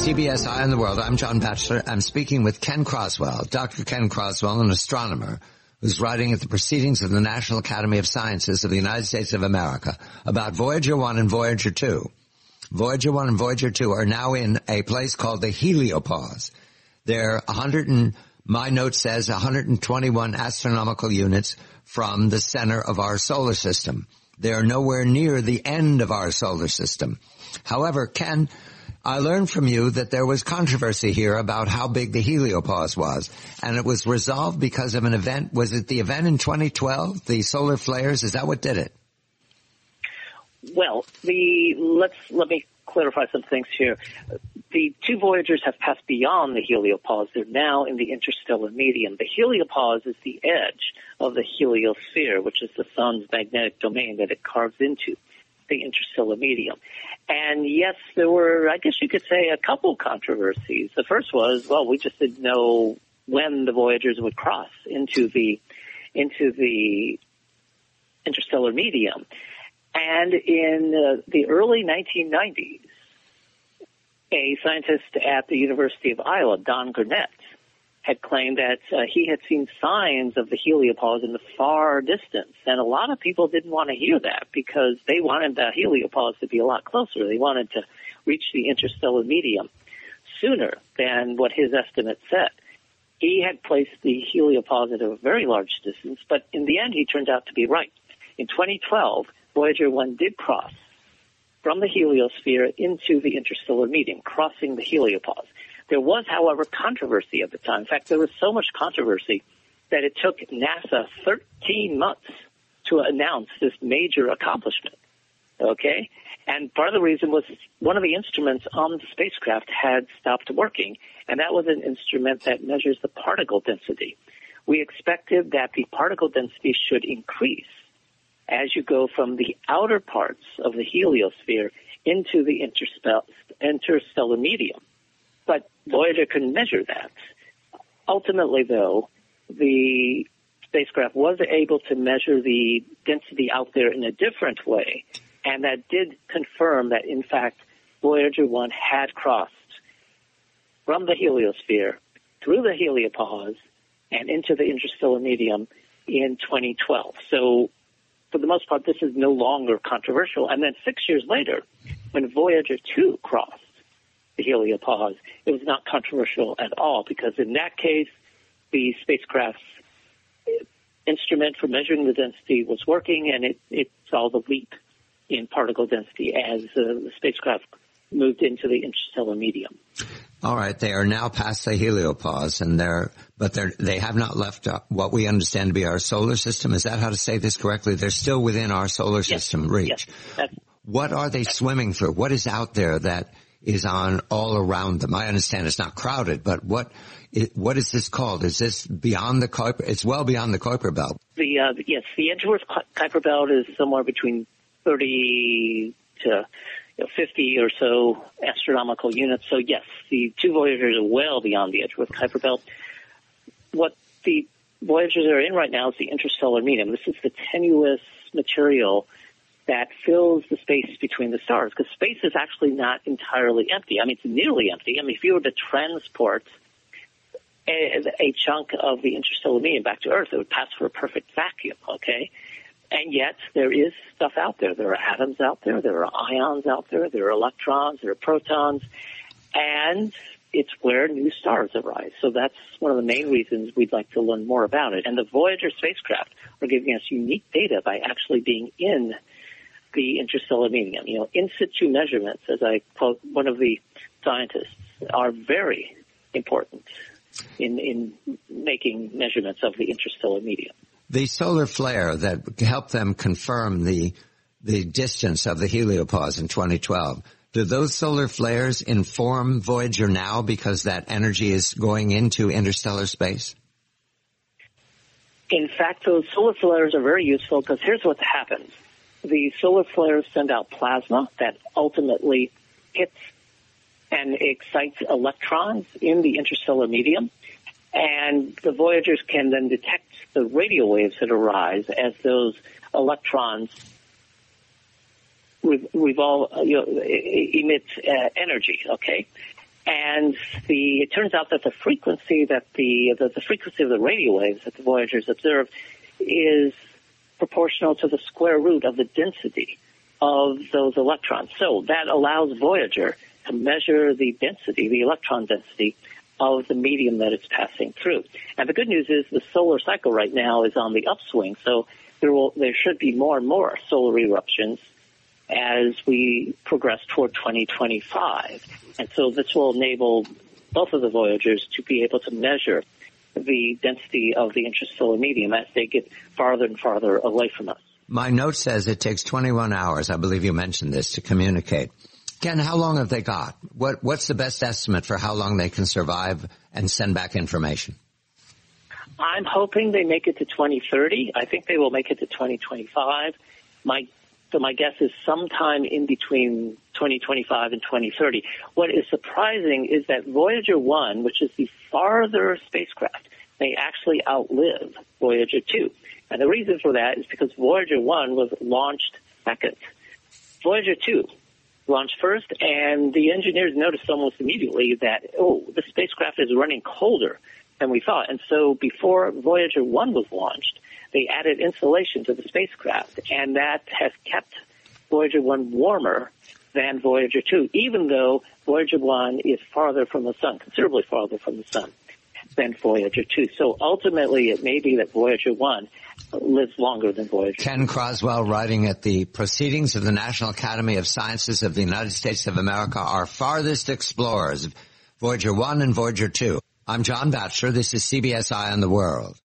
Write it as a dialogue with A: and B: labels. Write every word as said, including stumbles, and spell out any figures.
A: C B S Eye on the World. I'm John Batchelor. I'm speaking with Ken Croswell, Doctor Ken Croswell, an astronomer who's writing at the Proceedings of the National Academy of Sciences of the United States of America about Voyager one and Voyager two. Voyager one and Voyager two are now in a place called the heliopause. They're one hundred and, my note says one hundred twenty-one astronomical units from the center of our solar system. They are nowhere near the end of our solar system. However, Ken, I learned from you that there was controversy here about how big the heliopause was, and it was resolved because of an event. Was it the event in twenty twelve, the solar flares? Is that what did it?
B: Well, the let's let me clarify some things here. The two Voyagers have passed beyond the heliopause. They're now in the interstellar medium. The heliopause is the edge of the heliosphere, which is the sun's magnetic domain that it carves into, the interstellar medium. And yes, there were, I guess you could say, a couple controversies. The first was, well, we just didn't know when the Voyagers would cross into the into the interstellar medium. And in uh, the early nineteen nineties, a scientist at the University of Iowa, Don Gurnett, had claimed that uh, he had seen signs of the heliopause in the far distance. And a lot of people didn't want to hear that because they wanted the heliopause to be a lot closer. They wanted to reach the interstellar medium sooner than what his estimate said. He had placed the heliopause at a very large distance, but in the end he turned out to be right. In twenty twelve, Voyager one did cross from the heliosphere into the interstellar medium, crossing the heliopause. There was, however, controversy at the time. In fact, there was so much controversy that it took NASA thirteen months to announce this major accomplishment, okay? And part of the reason was one of the instruments on the spacecraft had stopped working, and that was an instrument that measures the particle density. We expected that the particle density should increase as you go from the outer parts of the heliosphere into the interstellar medium. But Voyager couldn't measure that. Ultimately, though, the spacecraft was able to measure the density out there in a different way, and that did confirm that, in fact, Voyager one had crossed from the heliosphere through the heliopause and into the interstellar medium in twenty twelve. So, for the most part, this is no longer controversial. And then six years later, when Voyager two crossed the heliopause, it was not controversial at all, because in that case, the spacecraft's instrument for measuring the density was working, and it, it saw the leap in particle density as uh, the spacecraft moved into the interstellar medium.
A: All right, they are now past the heliopause, and they're, but they're, they have not left uh, what we understand to be our solar system. Is that how to say this correctly? They're still within our solar system
B: yes.
A: reach.
B: Yes.
A: What are they swimming through? What is out there that is on all around them? I understand it's not crowded, but what it, what is this called? Is this beyond the Kuiper? It's well beyond the Kuiper Belt.
B: The uh, yes, the Edgeworth Kuiper Belt is somewhere between thirty to you know, fifty or so astronomical units. So yes, the two Voyagers are well beyond the Edgeworth Kuiper Belt. What the Voyagers are in right now is the interstellar medium. This is the tenuous material that fills the space between the stars, because space is actually not entirely empty. I mean, it's nearly empty. I mean, if you were to transport a, a chunk of the interstellar medium back to Earth, it would pass for a perfect vacuum, okay? And yet, there is stuff out there. There are atoms out there. There are ions out there. There are electrons. There are protons. And it's where new stars arise. So that's one of the main reasons we'd like to learn more about it. And the Voyager spacecraft are giving us unique data by actually being in the interstellar medium. You know, in situ measurements, as I quote one of the scientists, are very important in, in making measurements of the interstellar medium.
A: The solar flare that helped them confirm the the distance of the heliopause in twenty twelve, do those solar flares inform Voyager now because that energy is going into interstellar space?
B: In fact, those solar flares are very useful because here's what happens. The solar flares send out plasma that ultimately hits and excites electrons in the interstellar medium, and the Voyagers can then detect the radio waves that arise as those electrons revolve, you know, emit uh, energy, okay? And the, it turns out that the frequency that the, the, the frequency of the radio waves that the Voyagers observed is proportional to the square root of the density of those electrons. So that allows Voyager to measure the density, the electron density of the medium that it's passing through. And the good news is the solar cycle right now is on the upswing, so there will, there should be more and more solar eruptions as we progress toward twenty twenty-five. And so this will enable both of the Voyagers to be able to measure the density of the intrasolar medium as they get farther and farther away from us.
A: My note says it takes twenty-one hours, I believe you mentioned this, to communicate. Ken, how long have they got? What, what's the best estimate for how long they can survive and send back information?
B: I'm hoping they make it to twenty thirty. I think they will make it to twenty twenty-five. My So my guess is sometime in between twenty twenty-five and twenty thirty. What is surprising is that Voyager one, which is the farther spacecraft, may actually outlive Voyager two. And the reason for that is because Voyager one was launched second. Voyager two launched first, and the engineers noticed almost immediately that, oh, the spacecraft is running colder than we thought. And so before Voyager one was launched, they added insulation to the spacecraft, and that has kept Voyager one warmer than Voyager two, even though Voyager one is farther from the sun, considerably farther from the sun than Voyager two. So ultimately, it may be that Voyager one lives longer than Voyager two.
A: Ken Croswell, writing at the Proceedings of the National Academy of Sciences of the United States of America, our farthest explorers, Voyager one and Voyager two. I'm John Batchelor. This is C B S Eye on the World.